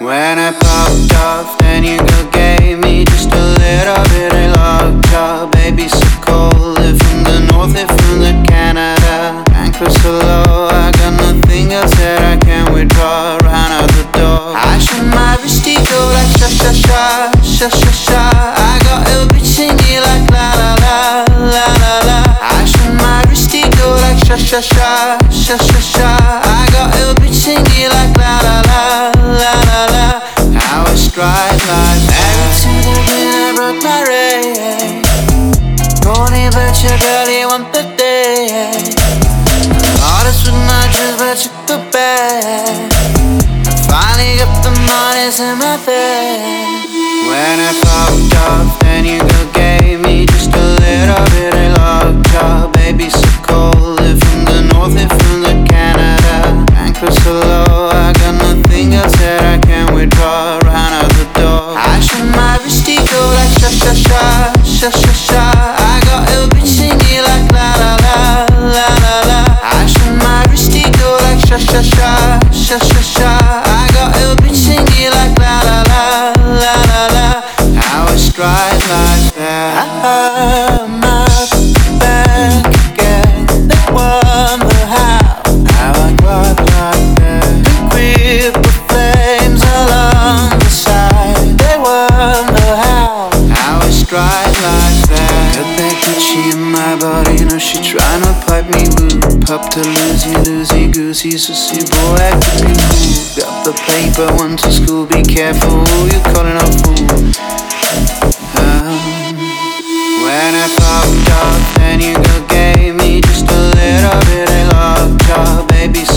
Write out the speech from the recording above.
When I popped off, then you go gave me just a little bit of lockjaw. Baby, so cold, live from the north, live from the Canada. Anchor so low, I got nothing else that I can withdraw. Ran out the door. I shoot my wristy go like sha sha sha, sha sha sha. I got a bitch singing like la la la, la la la. I shoot my wristy go like sha sha sha, sha sha sha. I got a bitch singing like la la la, la la la. How I stride like married to the wind, I broke my ray. Pony but your girl, you want the day. Hardest with my dreams, but you the bad. Finally got the money's in my bed. When I popped off, then you go gave me just a little bit of lockjaw. Baby, so cold, live from the north, live from the Canada. Anchor so low, I got nothing else that I can withdraw. Ran out the door. I shoot my wristy go like sha sha sha, sha sha sha. I got a bitch singing like la la la, la la la. I shoot my wristy go like sha sha sha, sha sha sha. I got a bitch singing like la la la, la la la. How I stride like that. I'm up back again. They wonder how I got like that. Grip the flames along the side. They wonder how I stride like that. Got that Gucci in my body, know she tryna pipe me boo. Pop to loosey goosey, so see boy acting cool. Got the paper, went to school, be careful who you calling a fool. When I popped off, then you go gave me just a little bit of lockjaw. Baby,